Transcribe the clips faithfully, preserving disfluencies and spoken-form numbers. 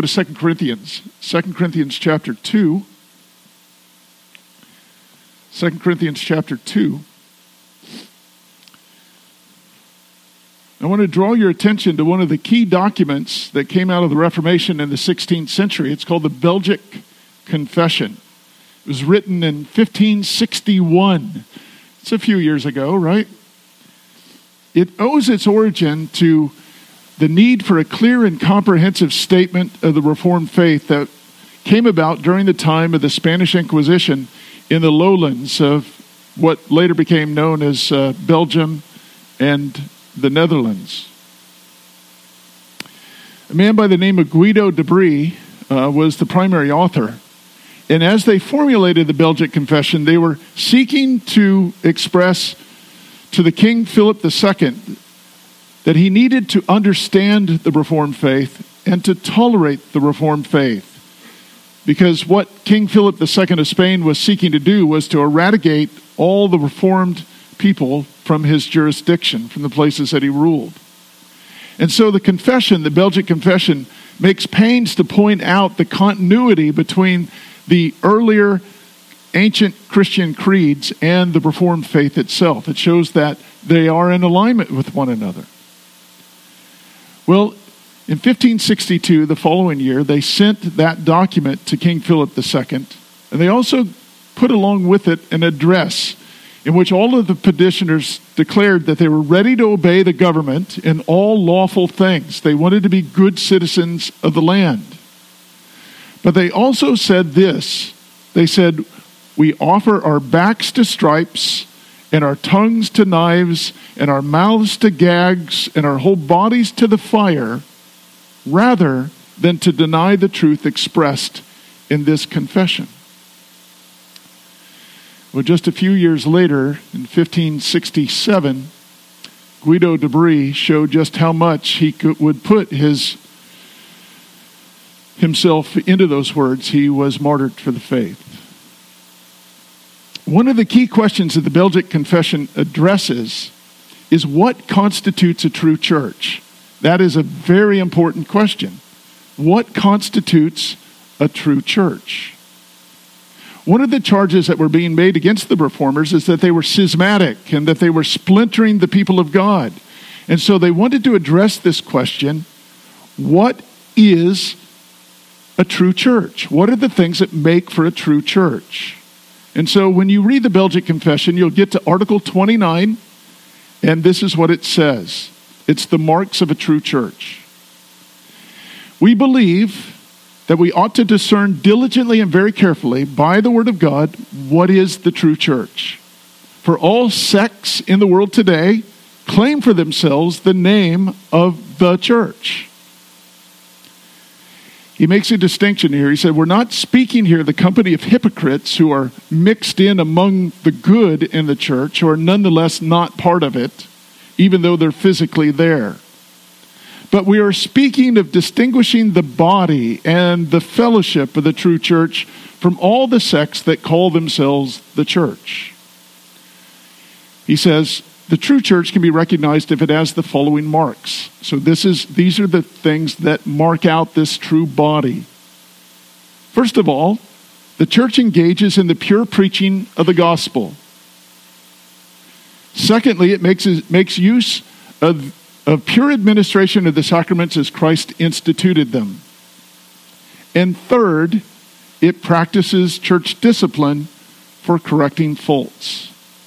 to Second Corinthians. Second Corinthians chapter two. Second Corinthians chapter two. I want to draw your attention to one of the key documents that came out of the Reformation in the sixteenth century. It's called the Belgic Confession. It was written in fifteen sixty-one. It's a few years ago, right? It owes its origin to the need for a clear and comprehensive statement of the Reformed faith that came about during the time of the Spanish Inquisition in the lowlands of what later became known as uh, Belgium and the Netherlands. A man by the name of Guido de Brie uh, was the primary author. And as they formulated the Belgic Confession, they were seeking to express to the King Philip the Second that he needed to understand the Reformed faith and to tolerate the Reformed faith. Because what King Philip the Second of Spain was seeking to do was to eradicate all the Reformed people from his jurisdiction, from the places that he ruled. And so the confession, the Belgic Confession, makes pains to point out the continuity between the earlier ancient Christian creeds and the Reformed faith itself. It shows that they are in alignment with one another. Well, in fifteen sixty-two, the following year, they sent that document to King Philip the Second, and they also put along with it an address in which all of the petitioners declared that they were ready to obey the government in all lawful things. They wanted to be good citizens of the land. But they also said this. They said, we offer our backs to stripes and our tongues to knives and our mouths to gags and our whole bodies to the fire rather than to deny the truth expressed in this confession. Well, just a few years later, in fifteen sixty-seven, Guido de Brie showed just how much he could, would put his himself into those words. He was martyred for the faith. One of the key questions that the Belgic Confession addresses is what constitutes a true church? That is a very important question. What constitutes a true church? One of the charges that were being made against the Reformers is that they were schismatic and that they were splintering the people of God. And so they wanted to address this question, what is a true church? What are the things that make for a true church? And so when you read the Belgic Confession, you'll get to Article twenty-nine, and this is what it says. It's the marks of a true church. We believe that we ought to discern diligently and very carefully by the Word of God what is the true church. For all sects in the world today claim for themselves the name of the church. He makes a distinction here. He said, we're not speaking here of the company of hypocrites who are mixed in among the good in the church, who are nonetheless not part of it, even though they're physically there. But we are speaking of distinguishing the body and the fellowship of the true church from all the sects that call themselves the church. He says, the true church can be recognized if it has the following marks. So this is these are the things that mark out this true body. First of all, the church engages in the pure preaching of the gospel. Secondly, it makes, it makes use of, of pure administration of the sacraments as Christ instituted them. And third, it practices church discipline for correcting faults.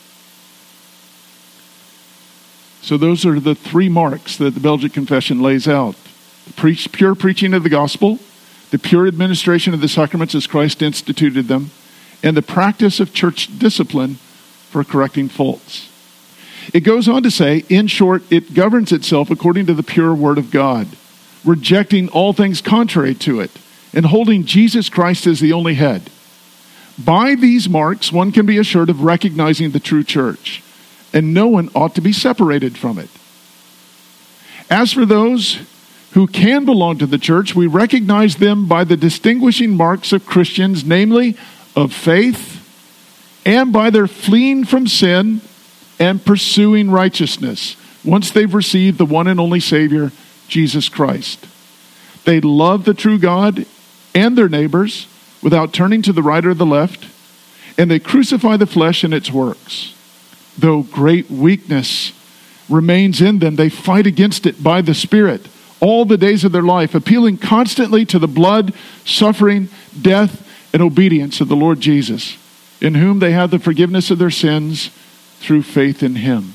So those are the three marks that the Belgic Confession lays out. The preach, pure preaching of the gospel, the pure administration of the sacraments as Christ instituted them, and the practice of church discipline for correcting faults. It goes on to say, in short, it governs itself according to the pure word of God, rejecting all things contrary to it, and holding Jesus Christ as the only head. By these marks, one can be assured of recognizing the true church, and no one ought to be separated from it. As for those who can belong to the church, we recognize them by the distinguishing marks of Christians, namely of faith, and by their fleeing from sin and pursuing righteousness, once they've received the one and only Savior, Jesus Christ. They love the true God and their neighbors without turning to the right or the left, and they crucify the flesh and its works. Though great weakness remains in them, they fight against it by the Spirit all the days of their life, appealing constantly to the blood, suffering, death, and obedience of the Lord Jesus, in whom they have the forgiveness of their sins through faith in him.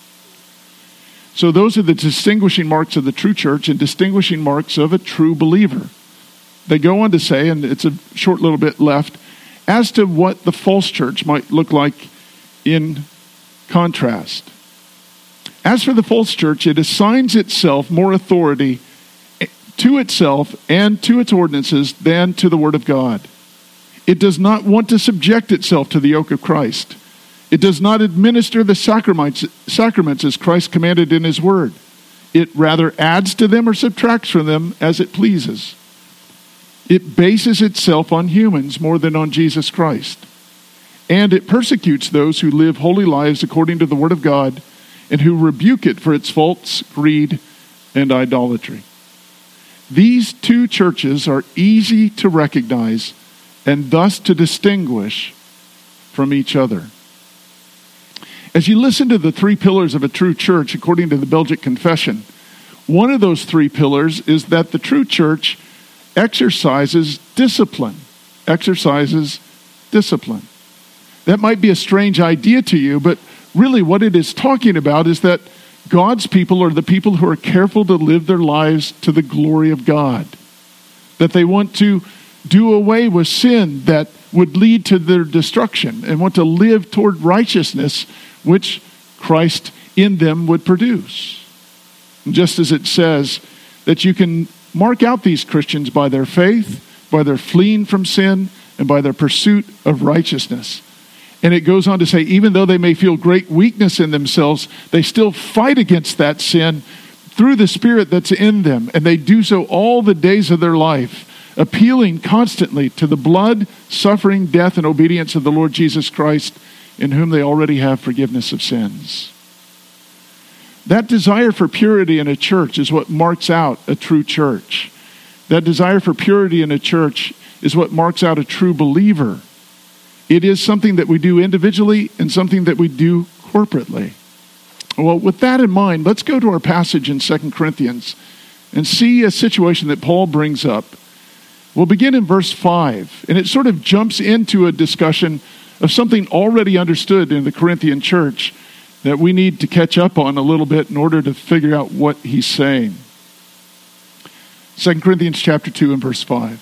So those are the distinguishing marks of the true church and distinguishing marks of a true believer. They go on to say, and it's a short little bit left, as to what the false church might look like in contrast. As for the false church, it assigns itself more authority to itself and to its ordinances than to the Word of God. It does not want to subject itself to the yoke of Christ. It does not administer the sacraments, sacraments as Christ commanded in his Word. It rather adds to them or subtracts from them as it pleases. It bases itself on humans more than on Jesus Christ. And it persecutes those who live holy lives according to the Word of God and who rebuke it for its faults, greed, and idolatry. These two churches are easy to recognize and thus to distinguish from each other. As you listen to the three pillars of a true church according to the Belgic Confession, one of those three pillars is that the true church exercises discipline. Exercises discipline. That might be a strange idea to you, but really what it is talking about is that God's people are the people who are careful to live their lives to the glory of God. That they want to do away with sin that would lead to their destruction and want to live toward righteousness, which Christ in them would produce. And just as it says that you can mark out these Christians by their faith, by their fleeing from sin, and by their pursuit of righteousness. And it goes on to say, even though they may feel great weakness in themselves, they still fight against that sin through the Spirit that's in them. And they do so all the days of their life, appealing constantly to the blood, suffering, death, and obedience of the Lord Jesus Christ, in whom they already have forgiveness of sins. That desire for purity in a church is what marks out a true church. That desire for purity in a church is what marks out a true believer. It is something that we do individually and something that we do corporately. Well, with that in mind, let's go to our passage in Second Corinthians and see a situation that Paul brings up. We'll begin in verse five, and it sort of jumps into a discussion of something already understood in the Corinthian church that we need to catch up on a little bit in order to figure out what he's saying. Second Corinthians chapter two and verse five.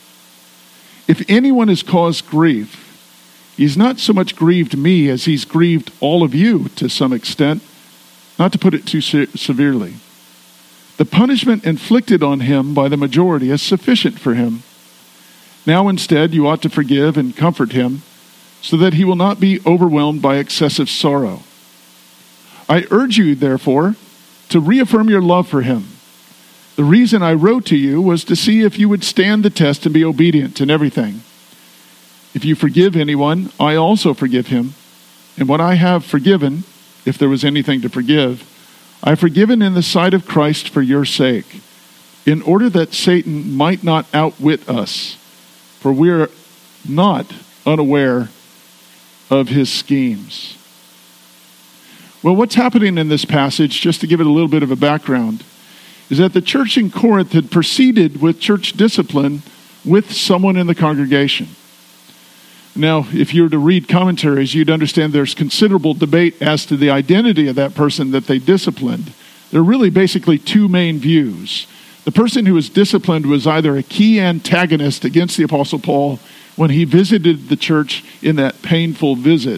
If anyone has caused grief, he's not so much grieved me as he's grieved all of you to some extent, not to put it too se- severely. The punishment inflicted on him by the majority is sufficient for him. Now instead you ought to forgive and comfort him, so that he will not be overwhelmed by excessive sorrow. I urge you, therefore, to reaffirm your love for him. The reason I wrote to you was to see if you would stand the test and be obedient in everything. If you forgive anyone, I also forgive him. And what I have forgiven, if there was anything to forgive, I have forgiven in the sight of Christ for your sake, in order that Satan might not outwit us, for we are not unaware of his schemes. Well, what's happening in this passage, just to give it a little bit of a background, is that the church in Corinth had proceeded with church discipline with someone in the congregation. Now, if you were to read commentaries, you'd understand there's considerable debate as to the identity of that person that they disciplined. There are really basically two main views. The person who was disciplined was either a key antagonist against the Apostle Paul when he visited the church in that painful visit,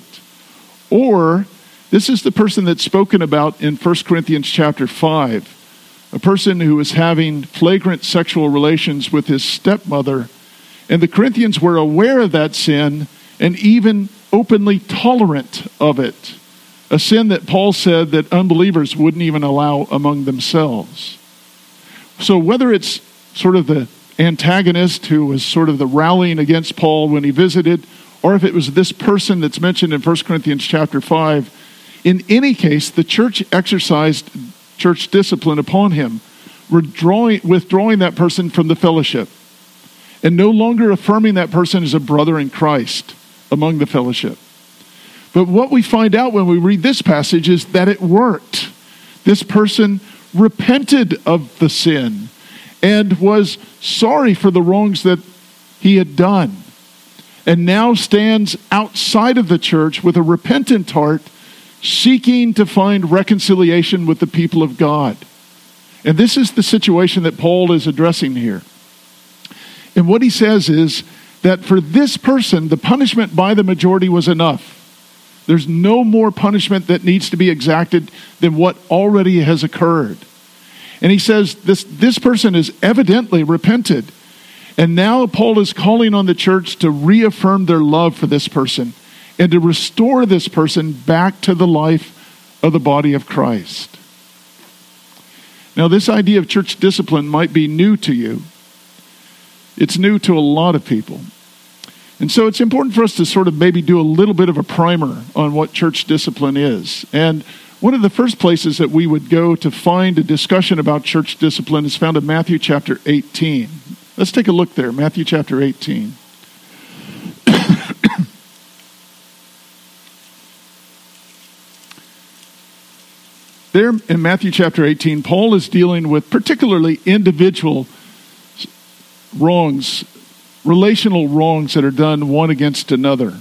or this is the person that's spoken about in First Corinthians chapter five, a person who was having flagrant sexual relations with his stepmother. And the Corinthians were aware of that sin and even openly tolerant of it. A sin that Paul said that unbelievers wouldn't even allow among themselves. So whether it's sort of the antagonist who was sort of the rallying against Paul when he visited, or if it was this person that's mentioned in First Corinthians chapter five, in any case, the church exercised church discipline upon him withdrawing, withdrawing that person from the fellowship and no longer affirming that person as a brother in Christ among the fellowship. But what we find out when we read this passage is that it worked. This person repented of the sin and was sorry for the wrongs that he had done, and now stands outside of the church with a repentant heart, seeking to find reconciliation with the people of God. And this is the situation that Paul is addressing here. And what he says is that for this person, the punishment by the majority was enough. There's no more punishment that needs to be exacted than what already has occurred. And he says this, this person is evidently repented. And now Paul is calling on the church to reaffirm their love for this person and to restore this person back to the life of the body of Christ. Now, this idea of church discipline might be new to you. It's new to a lot of people. And so it's important for us to sort of maybe do a little bit of a primer on what church discipline is. And one of the first places that we would go to find a discussion about church discipline is found in Matthew chapter eighteen. Let's take a look there, Matthew chapter eighteen. There in Matthew chapter eighteen, Paul is dealing with particularly individual wrongs, relational wrongs that are done one against another.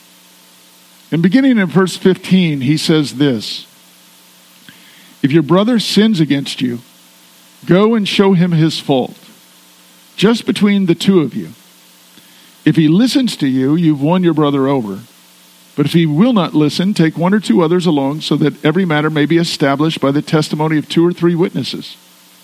And beginning in verse fifteen, he says this: "If your brother sins against you, go and show him his fault, just between the two of you. If he listens to you, you've won your brother over. But if he will not listen, take one or two others along, so that every matter may be established by the testimony of two or three witnesses.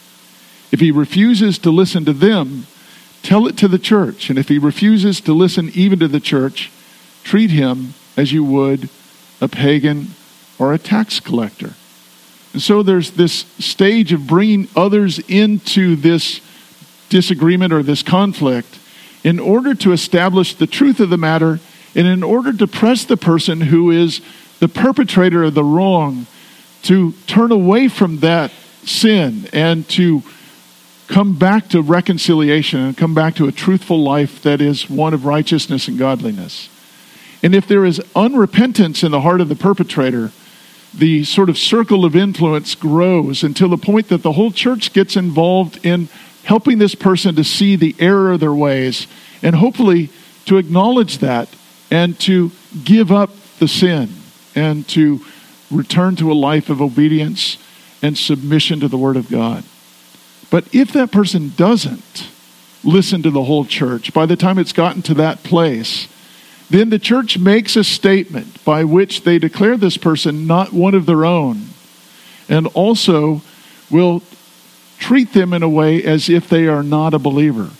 If he refuses to listen to them, tell it to the church. And if he refuses to listen even to the church, treat him as you would a pagan or a tax collector." And so there's this stage of bringing others into this disagreement or this conflict in order to establish the truth of the matter and in order to press the person who is the perpetrator of the wrong to turn away from that sin and to come back to reconciliation and come back to a truthful life that is one of righteousness and godliness. And if there is unrepentance in the heart of the perpetrator, the sort of circle of influence grows until the point that the whole church gets involved in helping this person to see the error of their ways and hopefully to acknowledge that and to give up the sin and to return to a life of obedience and submission to the Word of God. But if that person doesn't listen to the whole church, by the time it's gotten to that place, then the church makes a statement by which they declare this person not one of their own, and also will treat them in a way as if they are not a believer.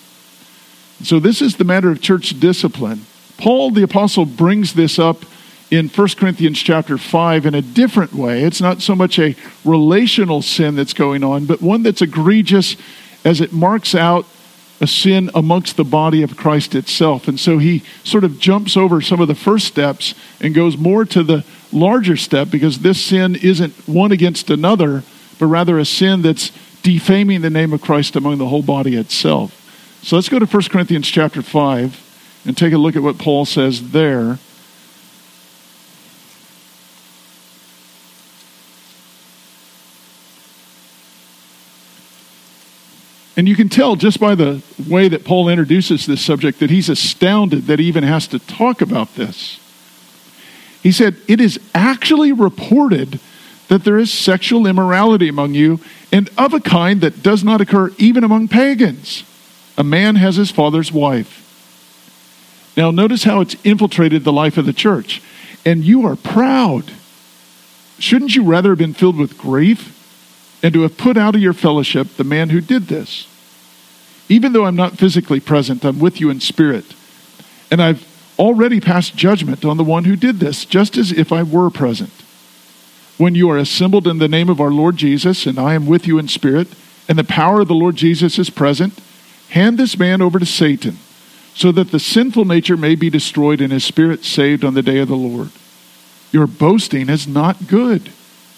So this is the matter of church discipline. Paul the apostle brings this up in First Corinthians chapter five in a different way. It's not so much a relational sin that's going on, but one that's egregious as it marks out a sin amongst the body of Christ itself. And so he sort of jumps over some of the first steps and goes more to the larger step, because this sin isn't one against another, but rather a sin that's defaming the name of Christ among the whole body itself. So let's go to First Corinthians chapter five and take a look at what Paul says there. And you can tell just by the way that Paul introduces this subject that he's astounded that he even has to talk about this. He said, "It is actually reported that there is sexual immorality among you, and of a kind that does not occur even among pagans. A man has his father's wife." Now notice how it's infiltrated the life of the church. "And you are proud. Shouldn't you rather have been filled with grief and to have put out of your fellowship the man who did this? Even though I'm not physically present, I'm with you in spirit. And I've already passed judgment on the one who did this, just as if I were present. When you are assembled in the name of our Lord Jesus, and I am with you in spirit, and the power of the Lord Jesus is present, hand this man over to Satan, so that the sinful nature may be destroyed and his spirit saved on the day of the Lord. Your boasting is not good.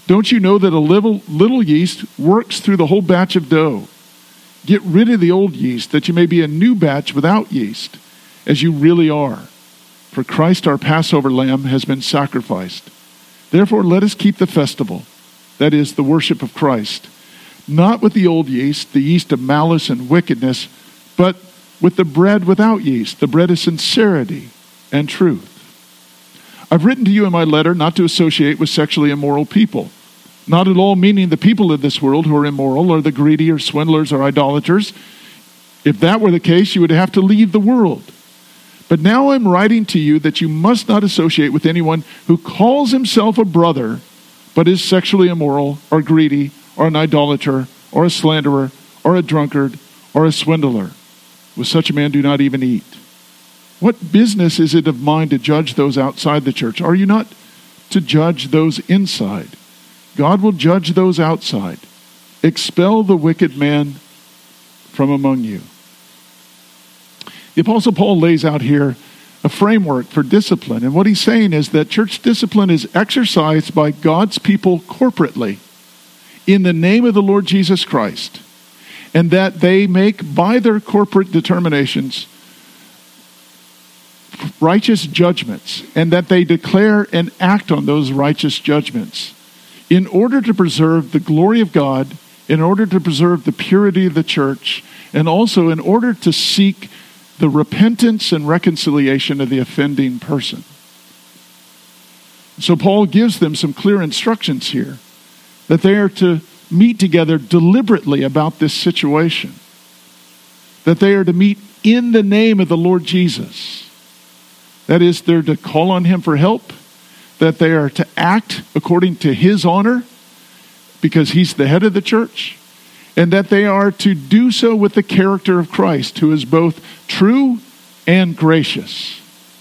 Don't you know that a little, little yeast works through the whole batch of dough? Get rid of the old yeast, that you may be a new batch without yeast, as you really are. For Christ our Passover lamb has been sacrificed. Therefore let us keep the festival, that is, the worship of Christ, not with the old yeast, the yeast of malice and wickedness, but with the bread without yeast, the bread of sincerity and truth. I've written to you in my letter not to associate with sexually immoral people, not at all meaning the people of this world who are immoral or the greedy or swindlers or idolaters. If that were the case, you would have to leave the world. But now I'm writing to you that you must not associate with anyone who calls himself a brother, but is sexually immoral or greedy or an idolater or a slanderer or a drunkard or a swindler. With such a man do not even eat. What business is it of mine to judge those outside the church? Are you not to judge those inside? God will judge those outside. Expel the wicked man from among you. The Apostle Paul lays out here a framework for discipline. And what he's saying is that church discipline is exercised by God's people corporately in the name of the Lord Jesus Christ. And that they make by their corporate determinations righteous judgments. And that they declare and act on those righteous judgments in order to preserve the glory of God, in order to preserve the purity of the church, and also in order to seek the repentance and reconciliation of the offending person. So Paul gives them some clear instructions here that they are to meet together deliberately about this situation, that they are to meet in the name of the Lord Jesus. That is, they're to call on him for help, that they are to act according to his honor because he's the head of the church, and that they are to do so with the character of Christ, who is both true and gracious.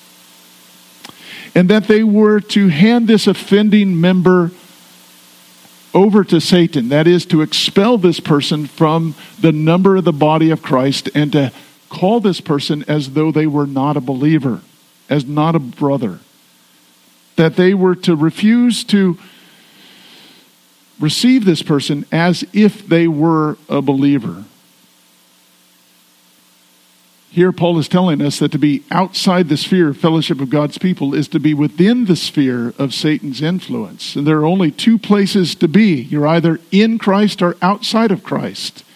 And that they were to hand this offending member over to Satan. That is, to expel this person from the number of the body of Christ and to call this person as though they were not a believer, as not a brother. That they were to refuse to receive this person as if they were a believer. Here Paul is telling us that to be outside the sphere of fellowship of God's people is to be within the sphere of Satan's influence. And there are only two places to be. You're either in Christ or outside of Christ.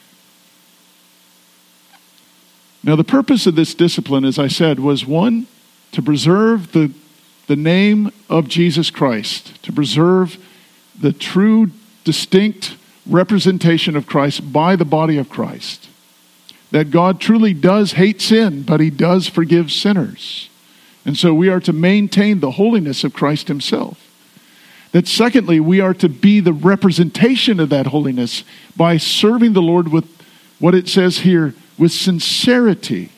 Now the purpose of this discipline, as I said, was one, to preserve the, the name of Jesus Christ, to preserve the true, distinct representation of Christ by the body of Christ. That God truly does hate sin, but he does forgive sinners. And so we are to maintain the holiness of Christ himself. That secondly, we are to be the representation of that holiness by serving the Lord with what it says here, with sincerity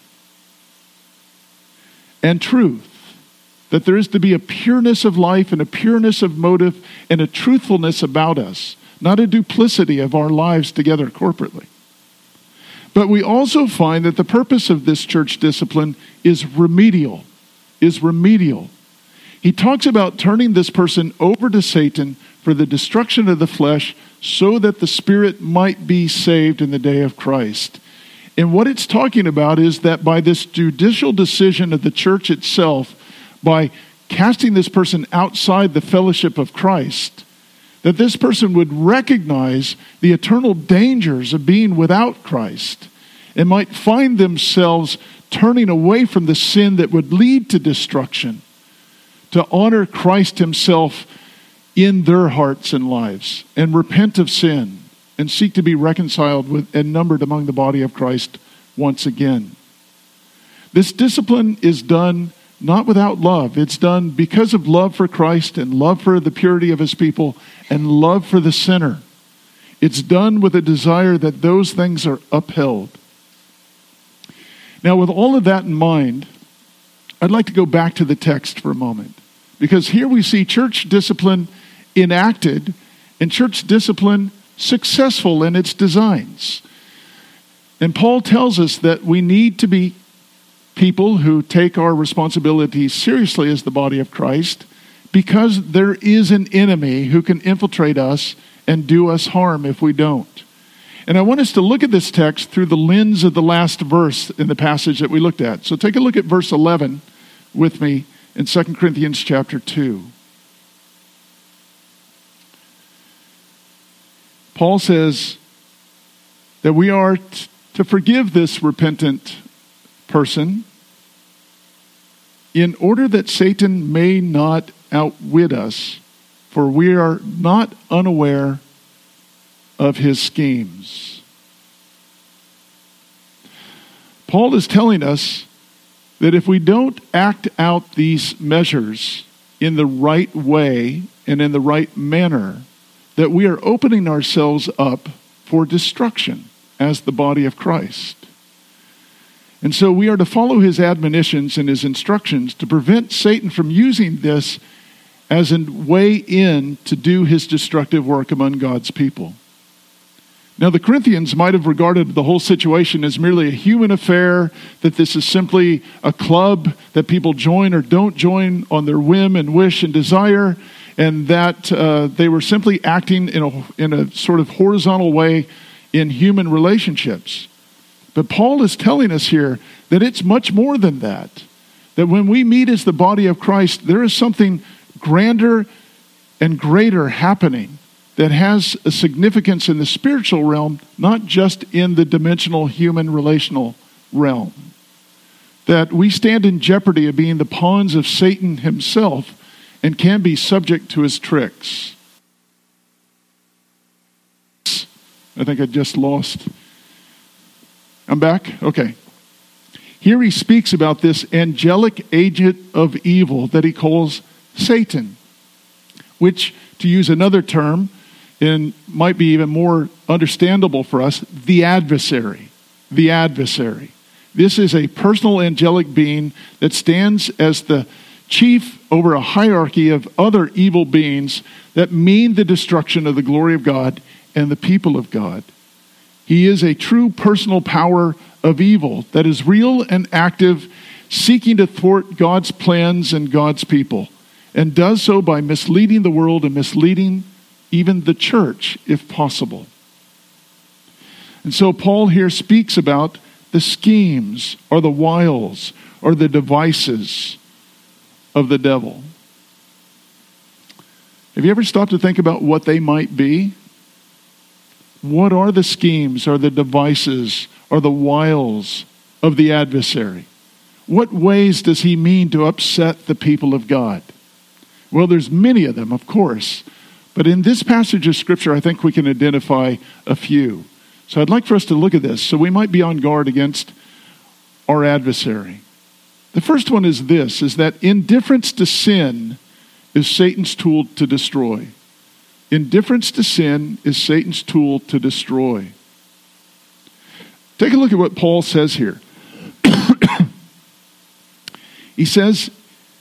and truth. That there is to be a pureness of life and a pureness of motive and a truthfulness about us, not a duplicity of our lives together corporately. But we also find that the purpose of this church discipline is remedial, is remedial. He talks about turning this person over to Satan for the destruction of the flesh so that the spirit might be saved in the day of Christ. And what it's talking about is that by this judicial decision of the church itself, by casting this person outside the fellowship of Christ, that this person would recognize the eternal dangers of being without Christ and might find themselves turning away from the sin that would lead to destruction to honor Christ himself in their hearts and lives and repent of sin and seek to be reconciled with and numbered among the body of Christ once again. This discipline is done not without love. It's done because of love for Christ and love for the purity of his people and love for the sinner. It's done with a desire that those things are upheld. Now, with all of that in mind, I'd like to go back to the text for a moment. Because here we see church discipline enacted and church discipline successful in its designs. And Paul tells us that we need to be people who take our responsibilities seriously as the body of Christ, because there is an enemy who can infiltrate us and do us harm if we don't. And I want us to look at this text through the lens of the last verse in the passage that we looked at. So take a look at verse eleven with me in Second Corinthians chapter two. Paul says that we are t- to forgive this repentant person in order that Satan may not outwit us, for we are not unaware of his schemes. Paul is telling us that if we don't act out these measures in the right way and in the right manner, that we are opening ourselves up for destruction as the body of Christ. And so we are to follow his admonitions and his instructions to prevent Satan from using this as a way in to do his destructive work among God's people. Now, the Corinthians might have regarded the whole situation as merely a human affair, that this is simply a club that people join or don't join on their whim and wish and desire, and that uh, they were simply acting in a, in a sort of horizontal way in human relationships. But Paul is telling us here that it's much more than that. That when we meet as the body of Christ, there is something grander and greater happening that has a significance in the spiritual realm, not just in the dimensional human relational realm. That we stand in jeopardy of being the pawns of Satan himself and can be subject to his tricks. I think I just lost. I'm back? Okay. Here he speaks about this angelic agent of evil that he calls Satan, which, to use another term, and might be even more understandable for us, the adversary. The adversary. This is a personal angelic being that stands as the chief over a hierarchy of other evil beings that mean the destruction of the glory of God and the people of God. He is a true personal power of evil that is real and active, seeking to thwart God's plans and God's people, and does so by misleading the world and misleading even the church, if possible. And so Paul here speaks about the schemes or the wiles or the devices of the devil. Have you ever stopped to think about what they might be? What are the schemes or the devices or the wiles of the adversary? What ways does he mean to upset the people of God? Well, there's many of them, of course. But in this passage of Scripture, I think we can identify a few. So I'd like for us to look at this so we might be on guard against our adversary. The first one is this, is that indifference to sin is Satan's tool to destroy. Indifference to sin is Satan's tool to destroy. Take a look at what Paul says here. He says,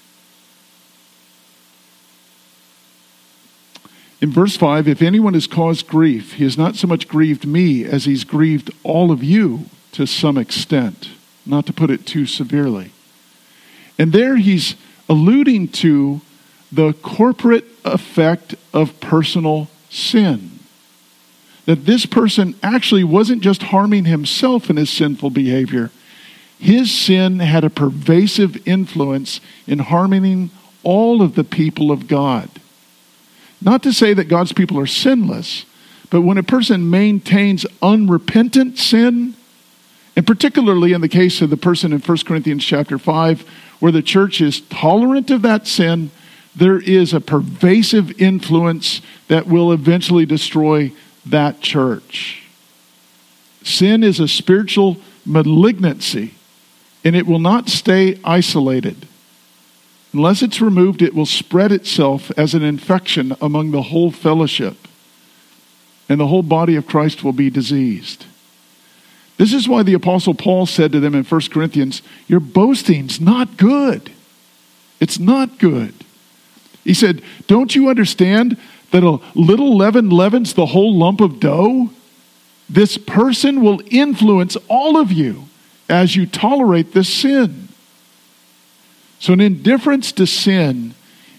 in verse five, if anyone has caused grief, he has not so much grieved me as he's grieved all of you to some extent, not to put it too severely. And there he's alluding to the corporate effect of personal sin. That this person actually wasn't just harming himself in his sinful behavior. His sin had a pervasive influence in harming all of the people of God. Not to say that God's people are sinless, but when a person maintains unrepentant sin, and particularly in the case of the person in First Corinthians chapter five, where the church is tolerant of that sin, there is a pervasive influence that will eventually destroy that church. Sin is a spiritual malignancy, and it will not stay isolated. Unless it's removed, it will spread itself as an infection among the whole fellowship, and the whole body of Christ will be diseased. This is why the Apostle Paul said to them in First Corinthians, your boasting's not good. It's not good. He said, don't you understand that a little leaven leavens the whole lump of dough? This person will influence all of you as you tolerate this sin. So an indifference to sin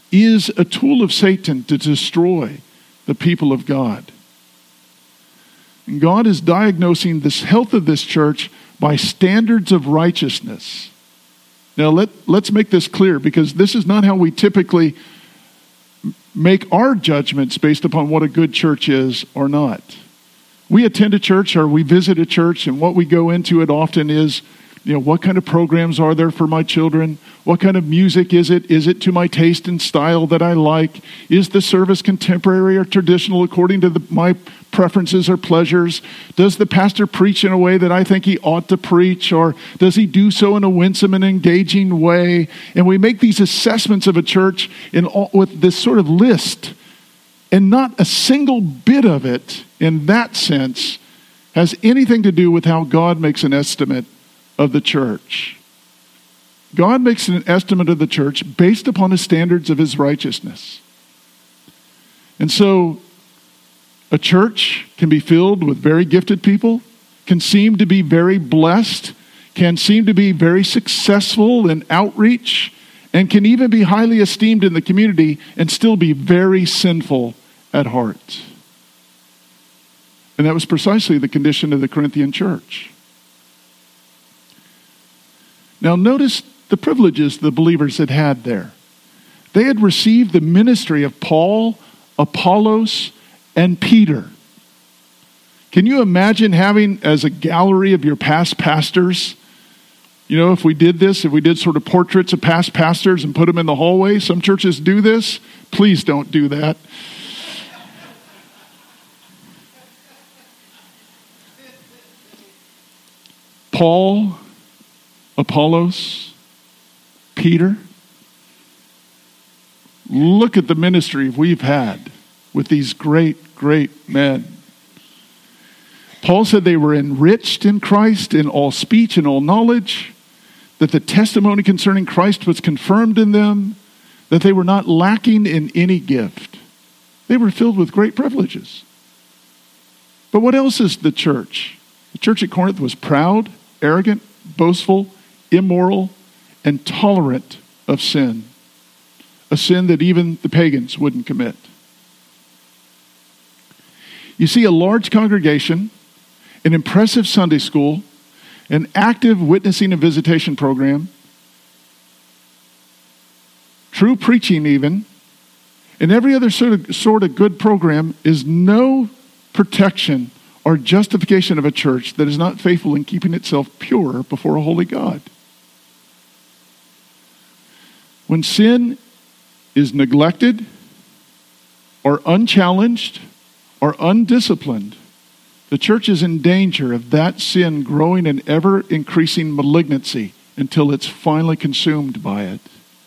is a tool of Satan to destroy the people of God. And God is diagnosing this health of this church by standards of righteousness. Now let, let's make this clear, because this is not how we typically make our judgments based upon what a good church is or not. We attend a church or we visit a church, and what we go into it often is, you know, what kind of programs are there for my children? What kind of music is it? Is it to my taste and style that I like? Is the service contemporary or traditional according to the, my preferences or pleasures? Does the pastor preach in a way that I think he ought to preach? Or does he do so in a winsome and engaging way? And we make these assessments of a church in all, with this sort of list. And not a single bit of it, in that sense, has anything to do with how God makes an estimate of the church. God makes an estimate of the church based upon the standards of his righteousness. And so, a church can be filled with very gifted people, can seem to be very blessed, can seem to be very successful in outreach, and can even be highly esteemed in the community and still be very sinful at heart. And that was precisely the condition of the Corinthian church. Now notice the privileges the believers had had there. They had received the ministry of Paul, Apollos, and Peter. Can you imagine having as a gallery of your past pastors? You know, if we did this, if we did sort of portraits of past pastors and put them in the hallway, some churches do this. Please don't do that. Paul, Apollos, Peter. Look at the ministry we've had with these great, great men. Paul said they were enriched in Christ in all speech and all knowledge, that the testimony concerning Christ was confirmed in them, that they were not lacking in any gift. They were filled with great privileges. But what else is the church? The church at Corinth was proud, arrogant, boastful, immoral, and tolerant of sin. A sin that even the pagans wouldn't commit. You see, a large congregation, an impressive Sunday school, an active witnessing and visitation program, true preaching even, and every other sort of, sort of good program is no protection or justification of a church that is not faithful in keeping itself pure before a holy God. When sin is neglected or unchallenged or undisciplined, the church is in danger of that sin growing in ever-increasing malignancy until it's finally consumed by it.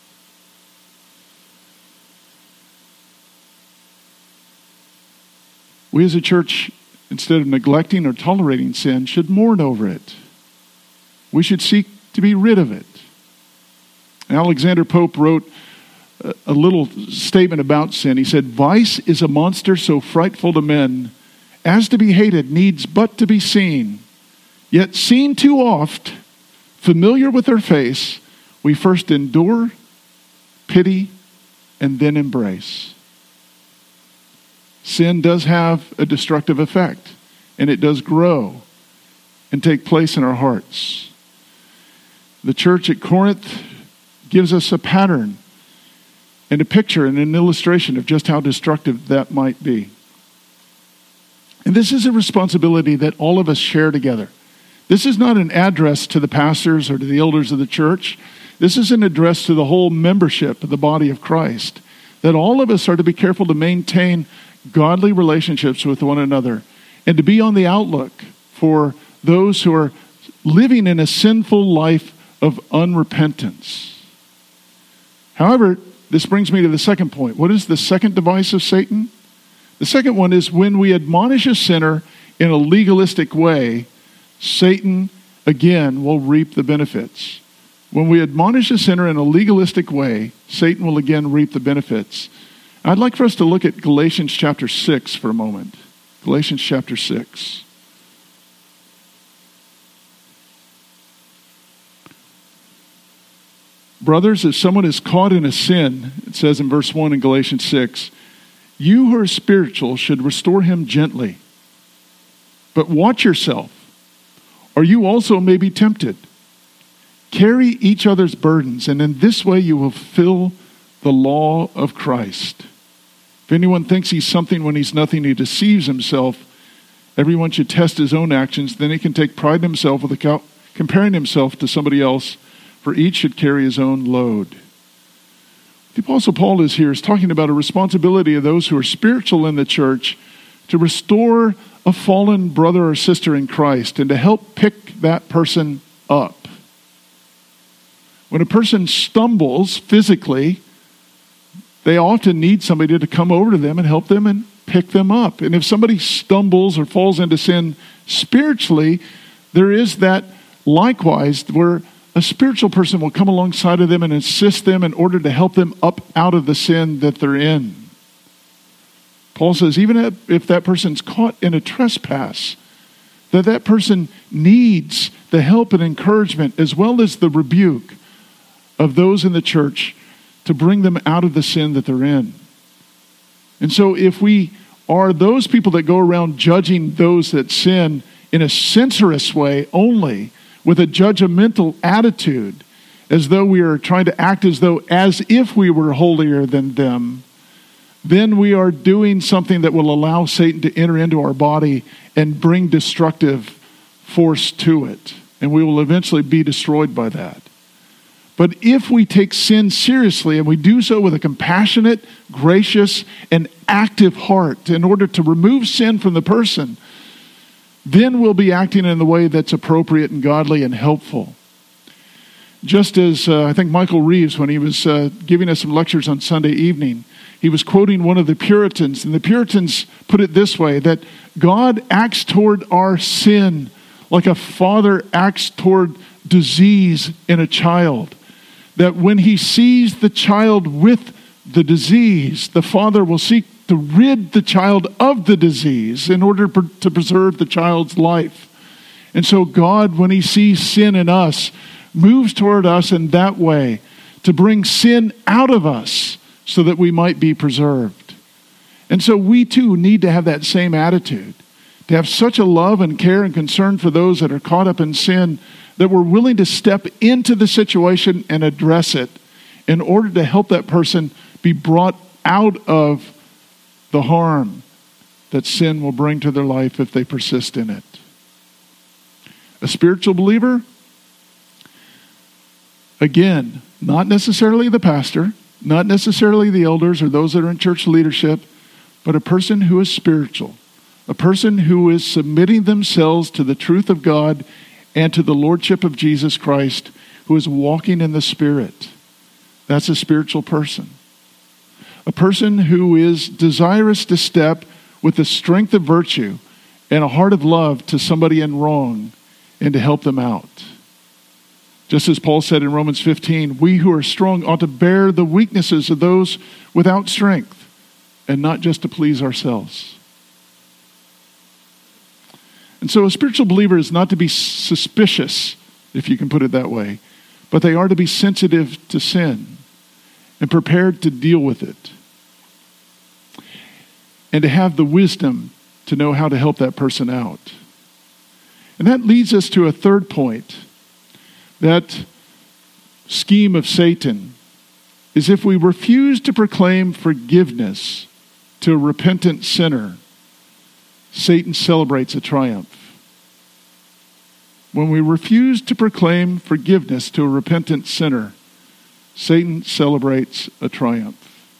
We as a church, instead of neglecting or tolerating sin, should mourn over it. We should seek to be rid of it. Alexander Pope wrote a little statement about sin. He said, "Vice is a monster so frightful to men, as to be hated needs but to be seen. Yet seen too oft, familiar with her face, we first endure, pity, and then embrace." Sin does have a destructive effect, and it does grow and take place in our hearts. The church at Corinth gives us a pattern and a picture and an illustration of just how destructive that might be. And this is a responsibility that all of us share together. This is not an address to the pastors or to the elders of the church. This is an address to the whole membership of the body of Christ, that all of us are to be careful to maintain godly relationships with one another and to be on the outlook for those who are living in a sinful life of unrepentance. However, this brings me to the second point. What is the second device of Satan? The second one is when we admonish a sinner in a legalistic way, Satan again will reap the benefits. When we admonish a sinner in a legalistic way, Satan will again reap the benefits. I'd like for us to look at Galatians chapter six for a moment. Galatians chapter six. Brothers, if someone is caught in a sin, it says in verse one in Galatians six, you who are spiritual should restore him gently. But watch yourself, or you also may be tempted. Carry each other's burdens, and in this way you will fulfill the law of Christ. If anyone thinks he's something when he's nothing, he deceives himself. Everyone should test his own actions. Then he can take pride in himself with the comparing himself to somebody else, for each should carry his own load. The Apostle Paul is here is talking about a responsibility of those who are spiritual in the church to restore a fallen brother or sister in Christ and to help pick that person up. When a person stumbles physically, they often need somebody to come over to them and help them and pick them up. And if somebody stumbles or falls into sin spiritually, there is that likewise where a spiritual person will come alongside of them and assist them in order to help them up out of the sin that they're in. Paul says even if that person's caught in a trespass, that that person needs the help and encouragement as well as the rebuke of those in the church to bring them out of the sin that they're in. And so if we are those people that go around judging those that sin in a censorious way only, with a judgmental attitude, as though we are trying to act as though as if we were holier than them, then we are doing something that will allow Satan to enter into our body and bring destructive force to it. And we will eventually be destroyed by that. But if we take sin seriously and we do so with a compassionate, gracious, and active heart in order to remove sin from the person, then we'll be acting in the way that's appropriate and godly and helpful. Just as uh, I think Michael Reeves, when he was uh, giving us some lectures on Sunday evening, he was quoting one of the Puritans, and the Puritans put it this way, that God acts toward our sin like a father acts toward disease in a child. That when he sees the child with the disease, the father will seek to rid the child of the disease in order to preserve the child's life. And so God, when he sees sin in us, moves toward us in that way to bring sin out of us so that we might be preserved. And so we too need to have that same attitude, to have such a love and care and concern for those that are caught up in sin that we're willing to step into the situation and address it in order to help that person be brought out of the harm that sin will bring to their life if they persist in it. A spiritual believer, again, not necessarily the pastor, not necessarily the elders or those that are in church leadership, but a person who is spiritual, a person who is submitting themselves to the truth of God and to the lordship of Jesus Christ, who is walking in the Spirit. That's a spiritual person. A person who is desirous to step with the strength of virtue and a heart of love to somebody in wrong and to help them out. Just as Paul said in Romans fifteen, we who are strong ought to bear the weaknesses of those without strength and not just to please ourselves. And so a spiritual believer is not to be suspicious, if you can put it that way, but they are to be sensitive to sin and prepared to deal with it. And to have the wisdom to know how to help that person out. And that leads us to a third point. That scheme of Satan is if we refuse to proclaim forgiveness to a repentant sinner, Satan celebrates a triumph. When we refuse to proclaim forgiveness to a repentant sinner, Satan celebrates a triumph.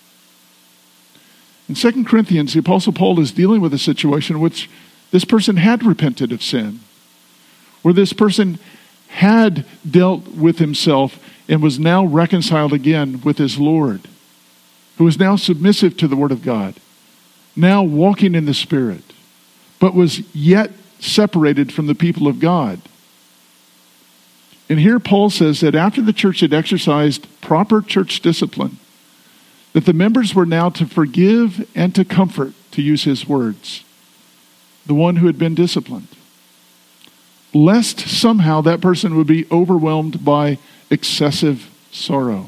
In Second Corinthians, the Apostle Paul is dealing with a situation in which this person had repented of sin, where this person had dealt with himself and was now reconciled again with his Lord, who is now submissive to the Word of God, now walking in the Spirit, but was yet separated from the people of God. And here Paul says that after the church had exercised proper church discipline, that the members were now to forgive and to comfort, to use his words, the one who had been disciplined, lest somehow that person would be overwhelmed by excessive sorrow.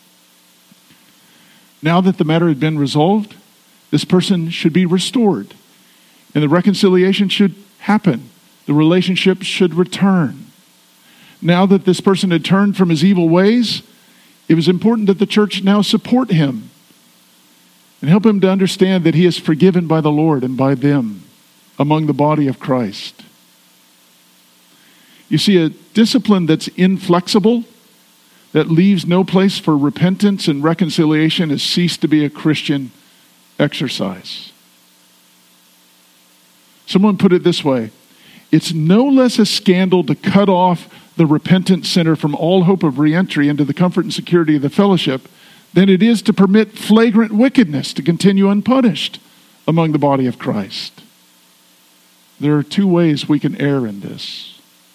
Now that the matter had been resolved, this person should be restored, and the reconciliation should happen. The relationship should return. Now that this person had turned from his evil ways, it was important that the church now support him and help him to understand that he is forgiven by the Lord and by them among the body of Christ. You see, a discipline that's inflexible, that leaves no place for repentance and reconciliation, has ceased to be a Christian exercise. Someone put it this way: it's no less a scandal to cut off the repentant sinner from all hope of re-entry into the comfort and security of the fellowship than it is to permit flagrant wickedness to continue unpunished among the body of Christ. There are two ways we can err in this.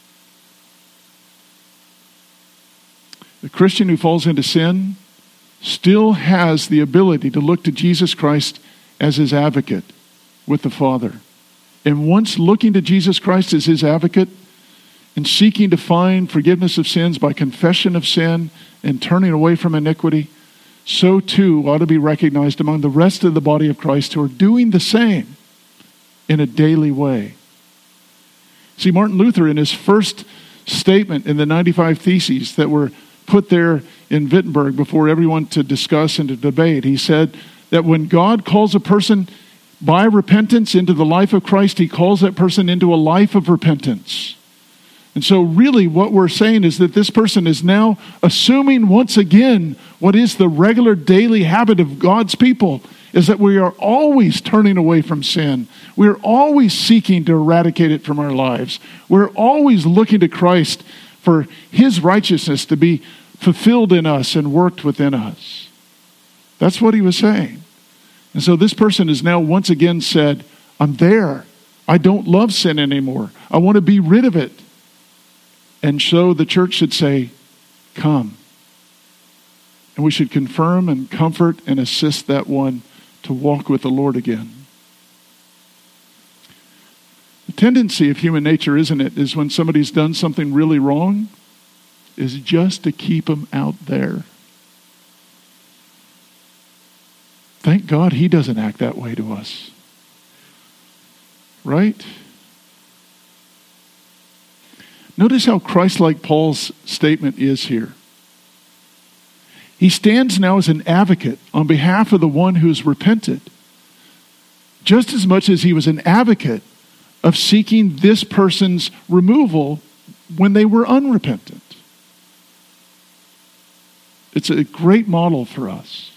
The Christian who falls into sin still has the ability to look to Jesus Christ as his advocate with the Father. And once looking to Jesus Christ as his advocate and seeking to find forgiveness of sins by confession of sin and turning away from iniquity, so too ought to be recognized among the rest of the body of Christ who are doing the same in a daily way. See, Martin Luther, in his first statement in the ninety-five Theses that were put there in Wittenberg before everyone to discuss and to debate, he said that when God calls a person by repentance into the life of Christ, he calls that person into a life of repentance. And so really what we're saying is that this person is now assuming once again what is the regular daily habit of God's people, is that we are always turning away from sin. We're always seeking to eradicate it from our lives. We're always looking to Christ for his righteousness to be fulfilled in us and worked within us. That's what he was saying. And so this person has now once again said, I'm there. I don't love sin anymore. I want to be rid of it. And so the church should say, come. And we should confirm and comfort and assist that one to walk with the Lord again. The tendency of human nature, isn't it, is when somebody's done something really wrong, is just to keep them out there. Thank God he doesn't act that way to us. Right? Notice how Christ-like Paul's statement is here. He stands now as an advocate on behalf of the one who's repented, just as much as he was an advocate of seeking this person's removal when they were unrepentant. It's a great model for us.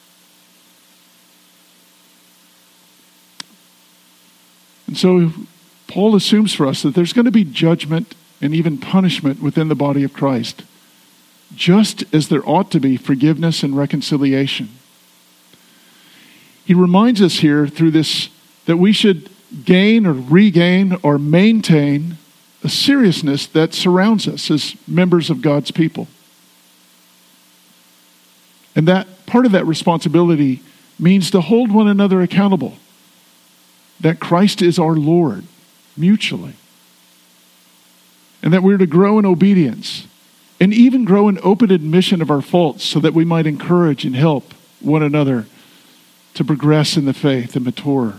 And so Paul assumes for us that there's going to be judgment and even punishment within the body of Christ, just as there ought to be forgiveness and reconciliation. He reminds us here through this that we should gain or regain or maintain a seriousness that surrounds us as members of God's people. And that part of that responsibility means to hold one another accountable, that Christ is our Lord mutually, and that we're to grow in obedience and even grow in open admission of our faults so that we might encourage and help one another to progress in the faith and mature.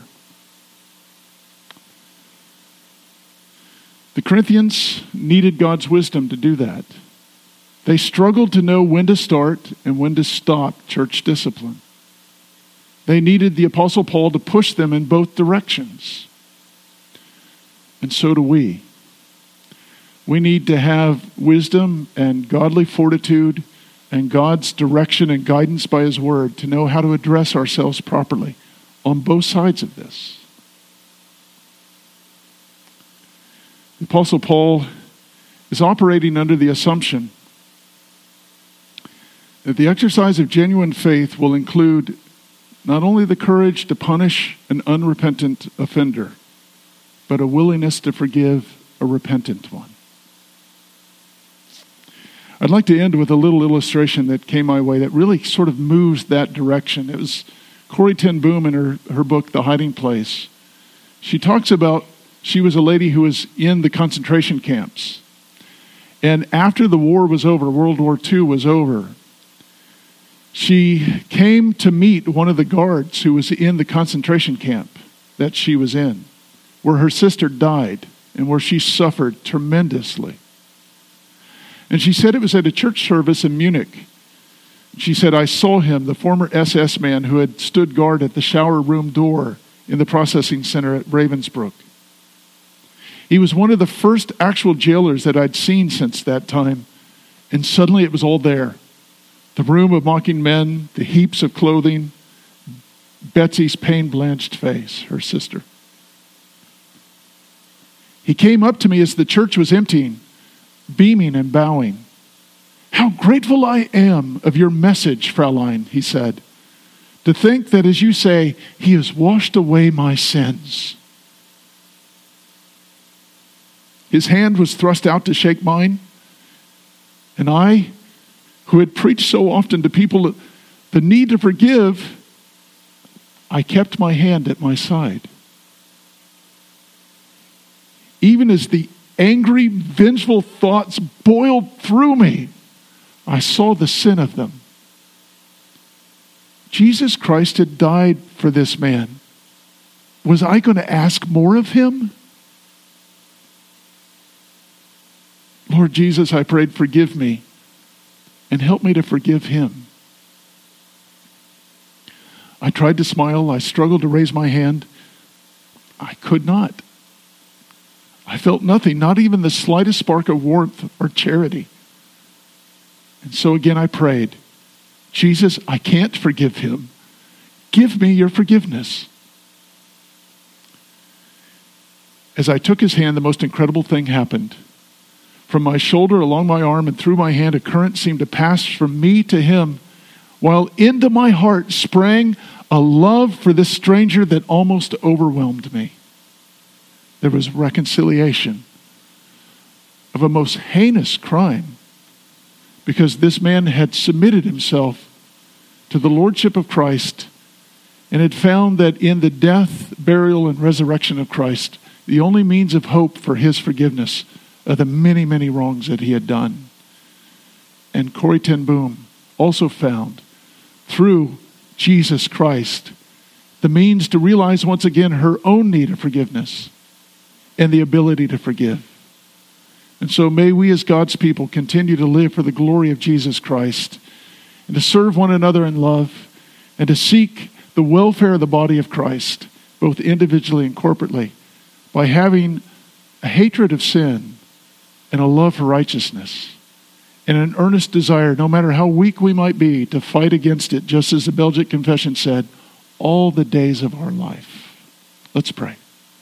The Corinthians needed God's wisdom to do that. They struggled to know when to start and when to stop church discipline. They needed the Apostle Paul to push them in both directions. And so do we. We need to have wisdom and godly fortitude and God's direction and guidance by his word to know how to address ourselves properly on both sides of this. The Apostle Paul is operating under the assumption that the exercise of genuine faith will include not only the courage to punish an unrepentant offender, but a willingness to forgive a repentant one. I'd like to end with a little illustration that came my way that really sort of moves that direction. It was Corrie ten Boom in her, her book, The Hiding Place. She talks about, she was a lady who was in the concentration camps. And after the war was over, World War Two was over, She came to meet one of the guards who was in the concentration camp that she was in, where her sister died and where she suffered tremendously. And she said it was at a church service in Munich. She said, I saw him, the former S S man who had stood guard at the shower room door in the processing center at Ravensbrück. He was one of the first actual jailers that I'd seen since that time. And suddenly it was all there. The room of mocking men, the heaps of clothing, Betsy's pain-blanched face, her sister. He came up to me as the church was emptying, beaming and bowing. How grateful I am of your message, Fraulein, he said. To think that, as you say, he has washed away my sins. His hand was thrust out to shake mine, and I, who had preached so often to people the need to forgive, I kept my hand at my side. Even as the angry, vengeful thoughts boiled through me, I saw the sin of them. Jesus Christ had died for this man. Was I going to ask more of him? Lord Jesus, I prayed, forgive me and help me to forgive him. I tried to smile. I struggled to raise my hand. I could not. I felt nothing, not even the slightest spark of warmth or charity. And so again I prayed, Jesus, I can't forgive him. Give me your forgiveness. As I took his hand, the most incredible thing happened. From my shoulder, along my arm, and through my hand, a current seemed to pass from me to him, while into my heart sprang a love for this stranger that almost overwhelmed me. There was reconciliation of a most heinous crime, because this man had submitted himself to the lordship of Christ and had found that in the death, burial, and resurrection of Christ, the only means of hope for his forgiveness of the many, many wrongs that he had done. And Corrie ten Boom also found, through Jesus Christ, the means to realize once again her own need of forgiveness and the ability to forgive. And so may we as God's people continue to live for the glory of Jesus Christ and to serve one another in love and to seek the welfare of the body of Christ, both individually and corporately, by having a hatred of sin and a love for righteousness and an earnest desire, no matter how weak we might be, to fight against it, just as the Belgic Confession said, all the days of our life. Let's pray.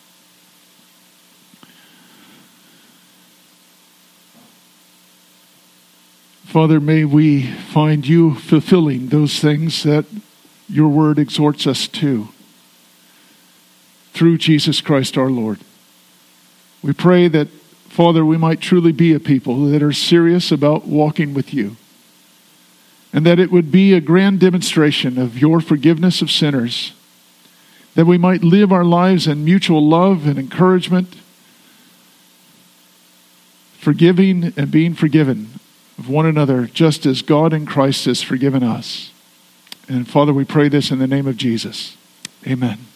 Father, may we find you fulfilling those things that your word exhorts us to through Jesus Christ our Lord. We pray that, Father, we might truly be a people that are serious about walking with you, and that it would be a grand demonstration of your forgiveness of sinners, that we might live our lives in mutual love and encouragement, forgiving and being forgiven of one another, just as God in Christ has forgiven us. And Father, we pray this in the name of Jesus. Amen.